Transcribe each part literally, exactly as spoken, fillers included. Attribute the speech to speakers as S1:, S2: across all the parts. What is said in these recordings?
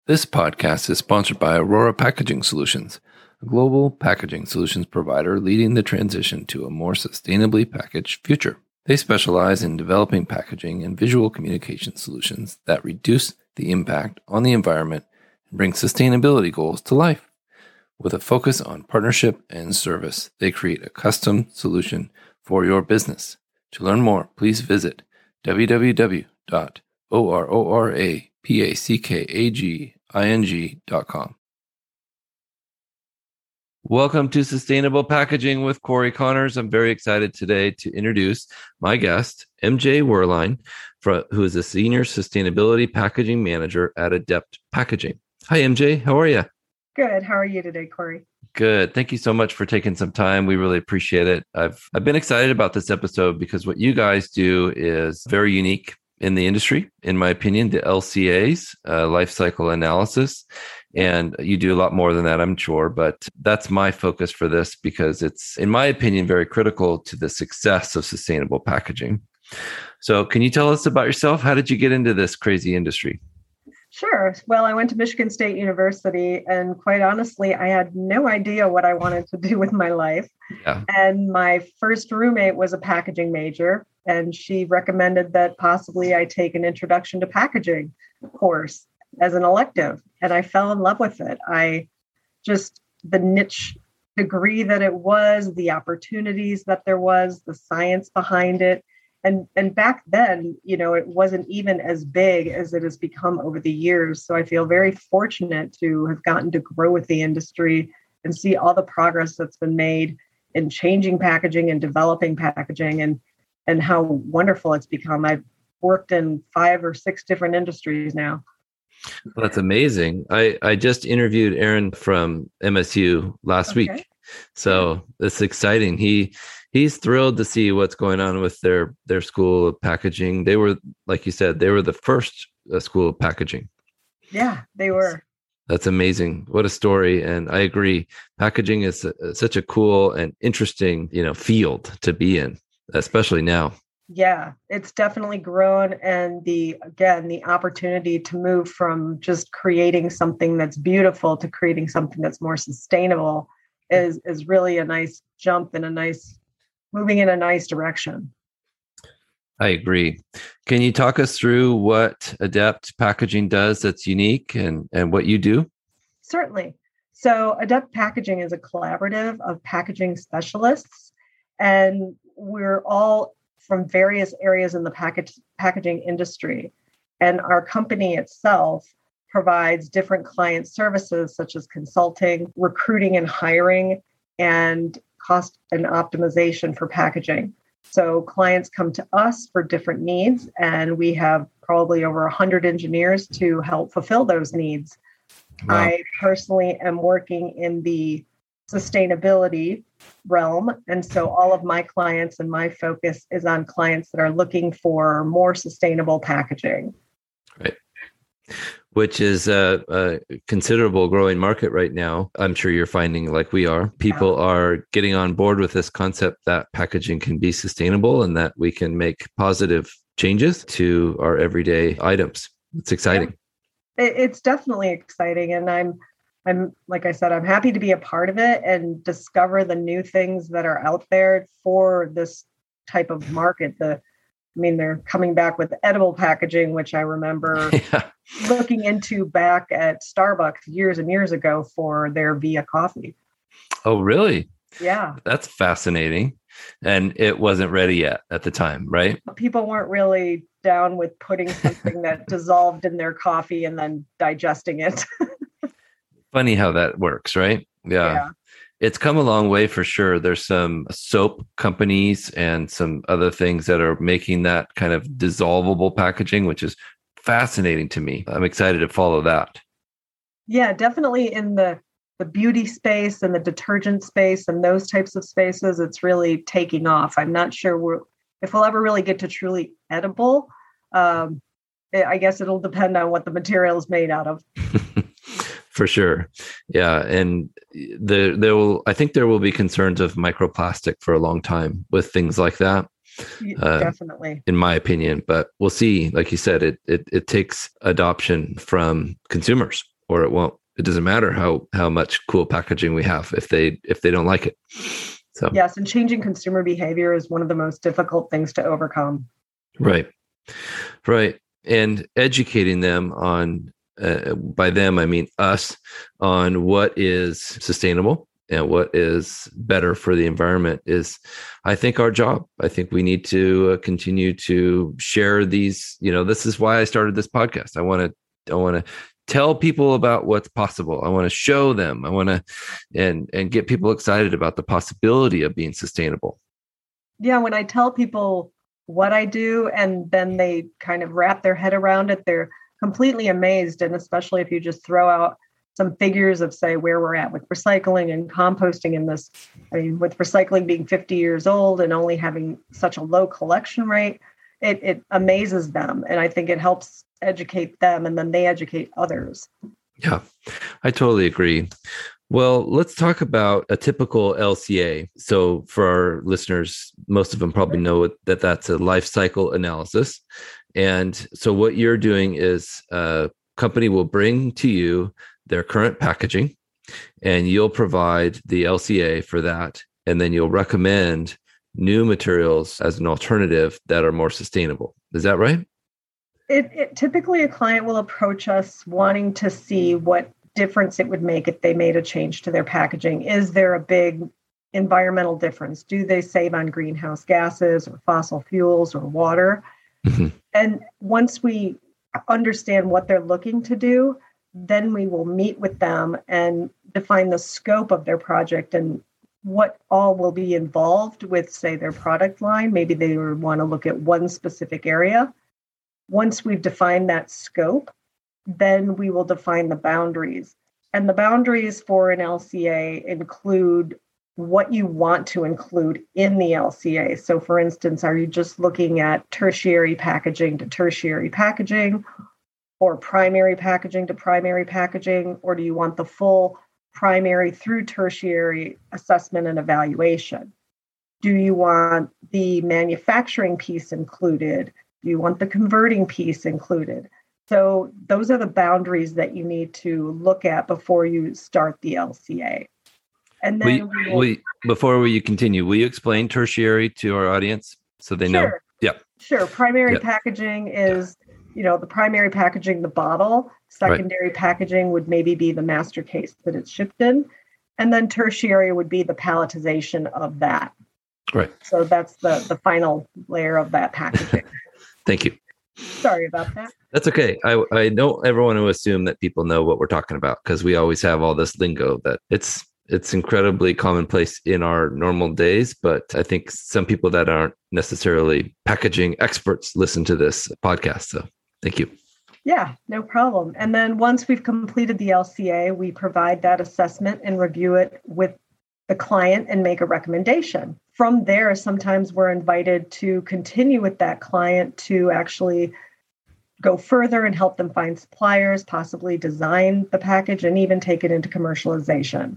S1: This podcast is sponsored by Aurora Packaging Solutions, a global packaging solutions provider leading the transition to a more sustainably packaged future. They specialize in developing packaging and visual communication solutions that reduce the impact on the environment and bring sustainability goals to life. With a focus on partnership and service, they create a custom solution for your business. To learn more, please visit w w w dot aurora packaging dot com. Welcome to Sustainable Packaging with Corey Connors. I'm very excited today to introduce my guest, M J Werlein, who is a Senior Sustainability Packaging Manager at Adept Packaging. Hi, M J. How are you?
S2: Good. How are you today, Corey?
S1: Good. Thank you so much for taking some time. We really appreciate it. I've I've been excited about this episode because what you guys do is very unique in the industry, in my opinion, the L C As, uh, life cycle analysis. And you do a lot more than that, I'm sure. But that's my focus for this because it's, in my opinion, very critical to the success of sustainable packaging. So can you tell us about yourself? How did you get into this crazy industry?
S2: Sure. Well, I went to Michigan State University, and quite honestly, I had no idea what I wanted to do with my life. Yeah. And my first roommate was a packaging major, and she recommended that possibly I take an introduction to packaging course as an elective. And I fell in love with it. I just, the niche degree that it was, the opportunities that there was, the science behind it. And and back then, you know, it wasn't even as big as it has become over the years. So I feel very fortunate to have gotten to grow with the industry and see all the progress that's been made in changing packaging and developing packaging and and how wonderful it's become. I've worked in five or six different industries now.
S1: Well, that's amazing. I, I just interviewed Aaron from M S U last okay. week. So it's exciting. He he's thrilled to see what's going on with their their school of packaging. They were, like you said, they were the first uh, school of packaging.
S2: Yeah, they were.
S1: That's amazing. What a story. And I agree. Packaging is a, such a cool and interesting, you know, field to be in, especially now.
S2: Yeah, it's definitely grown. And the, again, the opportunity to move from just creating something that's beautiful to creating something that's more sustainable is, is really a nice jump and a nice, moving in a nice direction.
S1: I agree. Can you talk us through what Adept Packaging does that's unique and, and what you do?
S2: Certainly. So Adept Packaging is a collaborative of packaging specialists, and we're all from various areas in the package, packaging industry. And our company itself provides different client services such as consulting, recruiting and hiring, and cost and optimization for packaging. So clients come to us for different needs, and we have probably over one hundred engineers to help fulfill those needs. Wow. I personally am working in the sustainability realm. And so all of my clients and my focus is on clients that are looking for more sustainable packaging.
S1: Right. Which is a, a considerable growing market right now. I'm sure you're finding, like we are, people yeah. are getting on board with this concept that packaging can be sustainable and that we can make positive changes to our everyday items. It's exciting.
S2: Yeah. It's definitely exciting. And I'm I'm, like I said, I'm happy to be a part of it and discover the new things that are out there for this type of market. The, I mean, they're coming back with edible packaging, which I remember yeah. looking into back at Starbucks years and years ago for their Via coffee.
S1: Oh, really?
S2: Yeah.
S1: That's fascinating. And it wasn't ready yet at the time, right?
S2: People weren't really down with putting something that dissolved in their coffee and then digesting it.
S1: Funny how that works, right? Yeah. yeah. It's come a long way for sure. There's some soap companies and some other things that are making that kind of dissolvable packaging, which is fascinating to me. I'm excited to follow that.
S2: Yeah, definitely in the, the beauty space and the detergent space and those types of spaces, it's really taking off. I'm not sure we're, if we'll ever really get to truly edible. Um, I guess it'll depend on what the material is made out of.
S1: For sure. Yeah. And there, there will, I think there will be concerns of microplastic for a long time with things like that.
S2: Uh, Definitely.
S1: In my opinion, but we'll see. Like you said, it, it, it takes adoption from consumers. or it won't. It doesn't matter how how much cool packaging we have if they if they don't like it. So
S2: yes, and changing consumer behavior is one of the most difficult things to overcome.
S1: Right, right, and educating them on uh, by them I mean us on what is sustainable and what is better for the environment is, I think, our job. I think we need to uh, continue to share these. You know, this is why I started this podcast. I want to I want to tell people about what's possible. I want to show them. I want to and and get people excited about the possibility of being sustainable.
S2: Yeah, when I tell people what I do and then they kind of wrap their head around it, they're completely amazed. And especially if you just throw out some figures of, say, where we're at with recycling and composting in this, I mean, with recycling being fifty years old and only having such a low collection rate, it, it amazes them. And I think it helps educate them, and then they educate others.
S1: Yeah, I totally agree. Well, let's talk about a typical L C A. So for our listeners, most of them probably know that that's a life cycle analysis. And so what you're doing is a company will bring to you their current packaging, and you'll provide the L C A for that. And then you'll recommend new materials as an alternative that are more sustainable. Is that right?
S2: It, it typically a client will approach us wanting to see what difference it would make if they made a change to their packaging. Is there a big environmental difference? Do they save on greenhouse gases or fossil fuels or water? Mm-hmm. And once we understand what they're looking to do, then we will meet with them and define the scope of their project and what all will be involved with, say, their product line. Maybe they want to look at one specific area. Once we've defined that scope, then we will define the boundaries. And the boundaries for an L C A include what you want to include in the L C A. So for instance, are you just looking at tertiary packaging to tertiary packaging, or primary packaging to primary packaging, or do you want the full primary through tertiary assessment and evaluation? Do you want the manufacturing piece included? Do you want the converting piece included? So those are the boundaries that you need to look at before you start the L C A. And then
S1: will you, we will, will you, before you continue, will you explain tertiary to our audience so they
S2: sure.
S1: know? Yeah,
S2: sure. Primary
S1: yeah.
S2: packaging is, yeah. you know, the primary packaging, the bottle. Secondary right. packaging would maybe be the master case that it's shipped in, and then tertiary would be the palletization of that.
S1: Right.
S2: So that's the the final layer of that packaging.
S1: Thank you.
S2: Sorry about that.
S1: That's okay. I, I don't ever want to assume that people know what we're talking about, because we always have all this lingo that it's it's incredibly commonplace in our normal days. But I think some people that aren't necessarily packaging experts listen to this podcast. So thank you.
S2: Yeah, no problem. And then once we've completed the L C A, we provide that assessment and review it with the client and make a recommendation. From there, sometimes we're invited to continue with that client to actually go further and help them find suppliers, possibly design the package, and even take it into commercialization.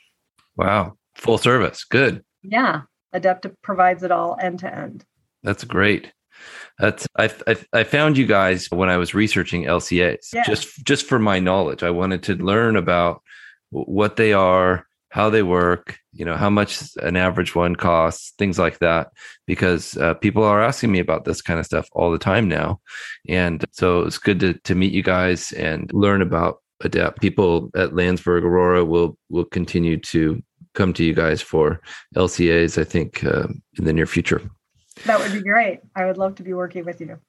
S1: Wow. Full service. Good.
S2: Yeah. Adepta provides it all end to end.
S1: That's great. That's I, I I found you guys when I was researching L C As,
S2: yeah.
S1: just just for my knowledge. I wanted to learn about what they are, how they work, you know, how much an average one costs, things like that, because uh, people are asking me about this kind of stuff all the time now. And so it's good to to meet you guys and learn about Adept. People at Landsberg Aurora will will continue to come to you guys for L C As, I think, uh, in the near future.
S2: That would be great. I would love to be working with you.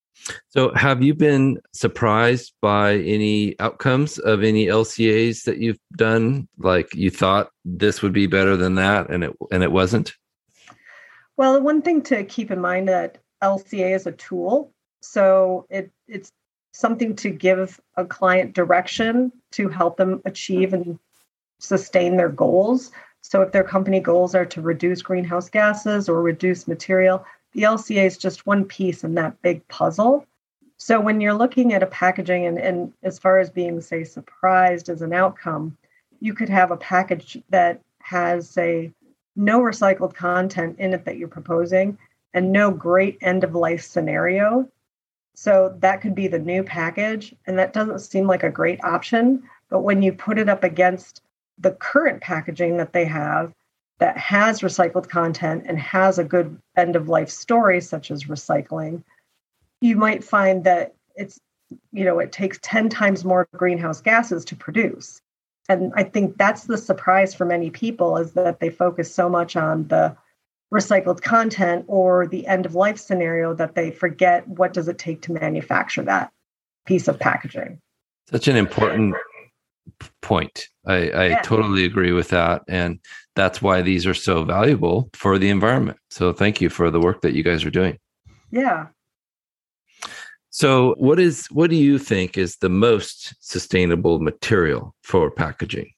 S1: So have you been surprised by any outcomes of any L C As that you've done? Like you thought this would be better than that and it and it wasn't?
S2: Well, one thing to keep in mind that L C A is a tool. So it it's something to give a client direction to help them achieve and sustain their goals. So if their company goals are to reduce greenhouse gases or reduce material, the L C A is just one piece in that big puzzle. So when you're looking at a packaging and, and as far as being, say, surprised as an outcome, you could have a package that has, say, no recycled content in it that you're proposing and no great end of life scenario. So that could be the new package. And that doesn't seem like a great option. But when you put it up against the current packaging that they have that has recycled content and has a good end of life story, such as recycling, you might find that it's, you know, it takes ten times more greenhouse gases to produce. And I think that's the surprise for many people, is that they focus so much on the recycled content or the end of life scenario that they forget what does it take to manufacture that piece of packaging.
S1: Such an important point. I, I yeah. totally agree with that. And that's why these are so valuable for the environment. So thank you for the work that you guys are doing.
S2: Yeah.
S1: So what is what do you think is the most sustainable material for packaging?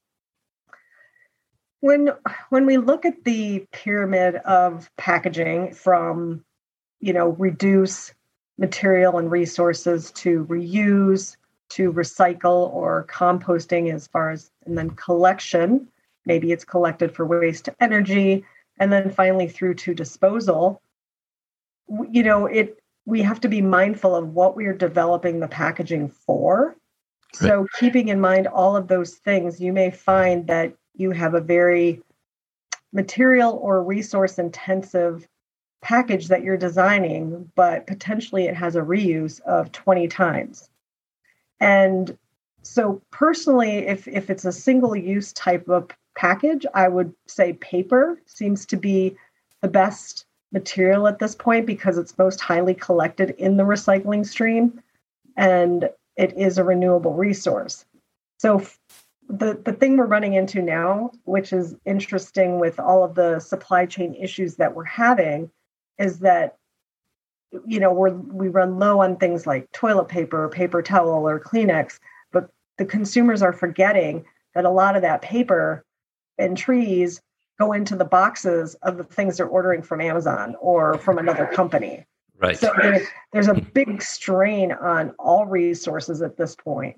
S2: When when we look at the pyramid of packaging, from, you know, reduce material and resources to reuse to recycle or composting, as far as, and then collection, maybe it's collected for waste to energy, and then finally through to disposal, you know, it we have to be mindful of what we are developing the packaging for. Right. So keeping in mind all of those things, you may find that you have a very material or resource intensive package that you're designing, but potentially it has a reuse of twenty times. And so personally, if, if it's a single use type of package, I would say paper seems to be the best material at this point because it's most highly collected in the recycling stream and it is a renewable resource. So the, the thing we're running into now, which is interesting with all of the supply chain issues that we're having, is that, you know, we're, we run low on things like toilet paper or paper towel or Kleenex, but the consumers are forgetting that a lot of that paper and trees go into the boxes of the things they're ordering from Amazon or from another company.
S1: Right.
S2: So there's, there's a big strain on all resources at this point.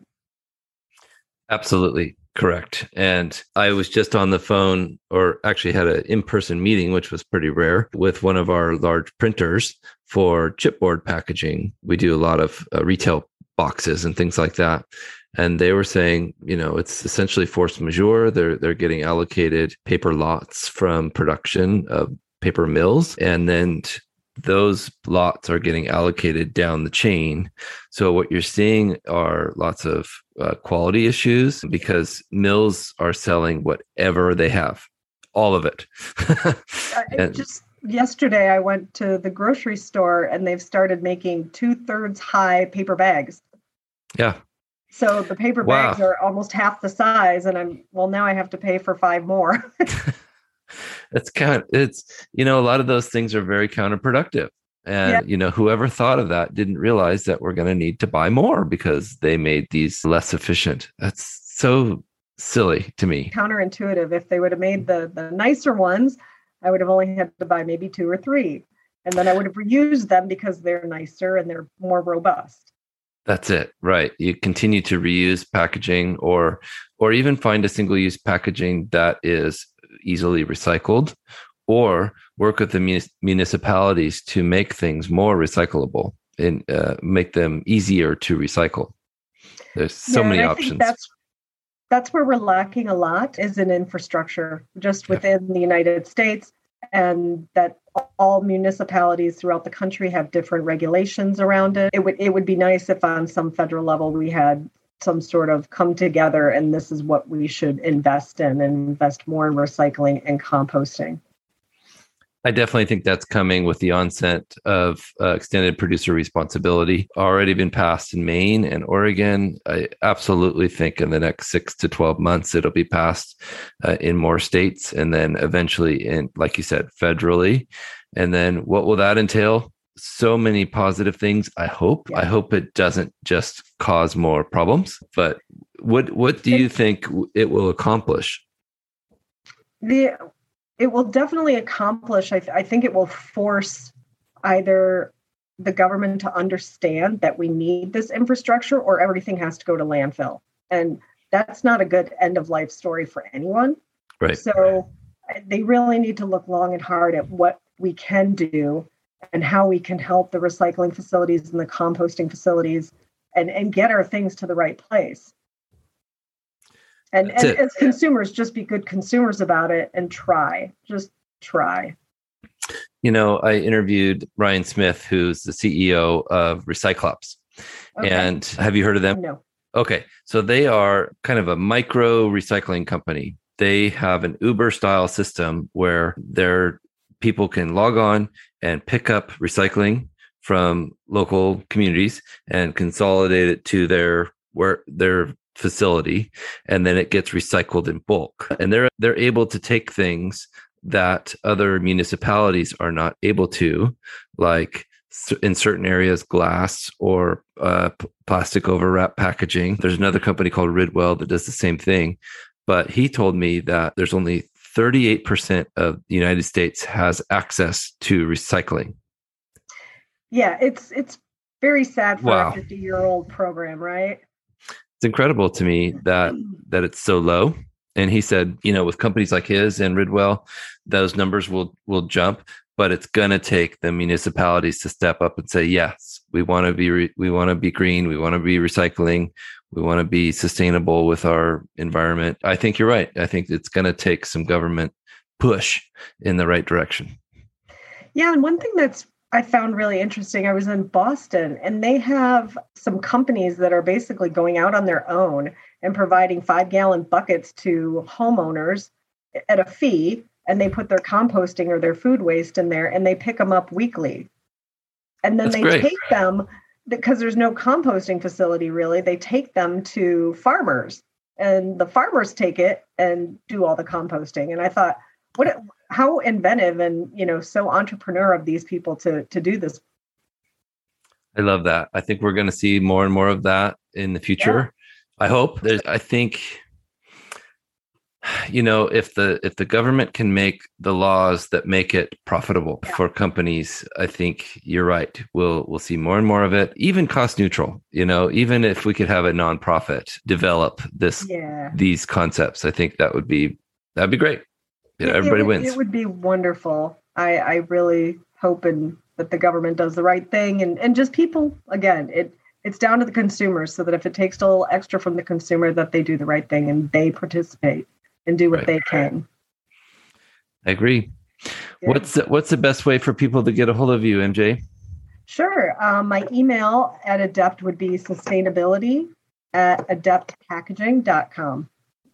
S1: Absolutely correct. And I was just on the phone, or actually had an in-person meeting, which was pretty rare, with one of our large printers for chipboard packaging. We do a lot of uh, retail boxes and things like that. And they were saying, you know, it's essentially force majeure. They're they're getting allocated paper lots from production of paper mills, and then t- those lots are getting allocated down the chain. So what you're seeing are lots of uh, quality issues because mills are selling whatever they have, all of it.
S2: and, just yesterday, I went to the grocery store and they've started making two-thirds high paper bags.
S1: Yeah.
S2: So the paper
S1: wow.
S2: bags are almost half the size, and I'm, well, now I have to pay for five more.
S1: It's kind of, it's, you know, a lot of those things are very counterproductive. And, yeah. you know, whoever thought of that didn't realize that we're going to need to buy more because they made these less efficient. That's so silly to me.
S2: Counterintuitive. If they would have made the, the nicer ones, I would have only had to buy maybe two or three. And then I would have reused them because they're nicer and they're more robust.
S1: That's it. Right. You continue to reuse packaging, or or even find a single-use packaging that is easily recycled, or work with the munis- municipalities to make things more recyclable and uh, make them easier to recycle. There's so yeah, many
S2: I
S1: options.
S2: Think that's that's where we're lacking a lot, is in infrastructure just within yeah. the United States, and that all municipalities throughout the country have different regulations around it. It would it would be nice if on some federal level we had some sort of come together and this is what we should invest in, and invest more in recycling and composting.
S1: I definitely think that's coming with the onset of uh, extended producer responsibility. Already been passed in Maine and Oregon. I absolutely think in the next six to twelve months, it'll be passed uh, in more states, and then eventually in, like you said, federally. And then what will that entail? So many positive things. I hope. Yeah. I hope it doesn't just cause more problems. But what what do you think it will accomplish?
S2: The It will definitely accomplish, I, th- I think it will force either the government to understand that we need this infrastructure, or everything has to go to landfill. And that's not a good end of life story for anyone.
S1: Right.
S2: So they really need to look long and hard at what we can do and how we can help the recycling facilities and the composting facilities and, and get our things to the right place. And, and as consumers, just be good consumers about it and try, just try.
S1: You know, I interviewed Ryan Smith, who's the C E O of Recyclops. Okay. And have you heard of them?
S2: No.
S1: Okay. So they are kind of a micro recycling company. They have an Uber style system where their people can log on and pick up recycling from local communities and consolidate it to their where their facility, and then it gets recycled in bulk. And they're they're able to take things that other municipalities are not able to, like in certain areas, glass or uh, p- plastic overwrap packaging. There's another company called Ridwell that does the same thing. But he told me that there's only thirty-eight percent of the United States has access to recycling.
S2: Yeah, it's it's very sad for
S1: wow.
S2: a fifty-year-old program, right?
S1: It's incredible to me that that it's so low. And he said, you know, with companies like his and Ridwell, those numbers will will jump, but it's going to take the municipalities to step up and say, yes, we want to be re- we want to be green, we want to be recycling, we want to be sustainable with our environment. I think you're right. I think it's going to take some government push in the right direction.
S2: Yeah, and one thing that's I found really interesting, I was in Boston, and they have some companies that are basically going out on their own and providing five-gallon buckets to homeowners at a fee, and they put their composting or their food waste in there, and they pick them up weekly. And then That's they great. take them, because there's no composting facility really, they take them to farmers, and the farmers take it and do all the composting. And I thought, what? How inventive and, you know, so entrepreneur of these people to to do this.
S1: I love that. I think we're going to see more and more of that in the future. Yeah. I hope. There's, I think, you know, if the if the government can make the laws that make it profitable yeah. for companies, I think you're right. We'll we'll see more and more of it, even cost neutral. You know, even if we could have a nonprofit develop this yeah. these concepts, I think that would be that'd be great. You know, everybody
S2: it,
S1: wins.
S2: It would be wonderful. I, I really hope and that the government does the right thing, and, and just people, again, it it's down to the consumers, so that if it takes a little extra from the consumer, that they do the right thing and they participate and do what right. they can.
S1: I agree. Yeah. What's the, what's the best way for people to get a hold of you, M J?
S2: Sure. Um, my email at Adept would be sustainability at adept packaging dot com.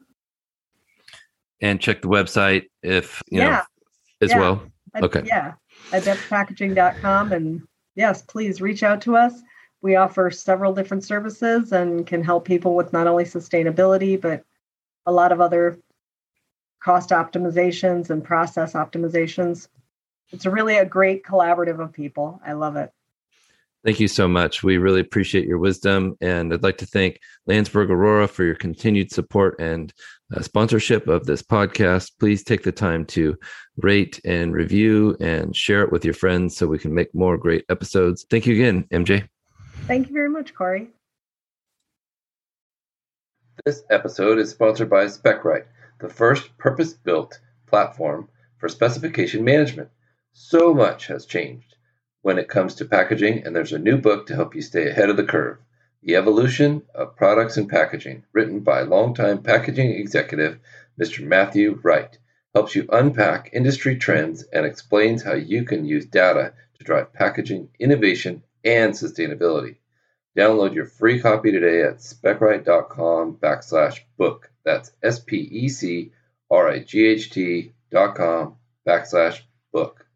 S1: And check the website if, you yeah. know, as
S2: yeah.
S1: well. Okay.
S2: Yeah. adept packaging dot com. And yes, please reach out to us. We offer several different services and can help people with not only sustainability, but a lot of other cost optimizations and process optimizations. It's really a great collaborative of people. I love it.
S1: Thank you so much. We really appreciate your wisdom. And I'd like to thank Landsberg Aurora for your continued support and uh, sponsorship of this podcast. Please take the time to rate and review and share it with your friends so we can make more great episodes. Thank you again, M J.
S2: Thank you very much, Corey.
S1: This episode is sponsored by SpecRite, the first purpose-built platform for specification management. So much has changed when it comes to packaging, and there's a new book to help you stay ahead of the curve, The Evolution of Products and Packaging, written by longtime packaging executive Mister Matthew Wright, helps you unpack industry trends and explains how you can use data to drive packaging, innovation, and sustainability. Download your free copy today at specright.com backslash book. That's S P E C R I G H T dot com backslash book.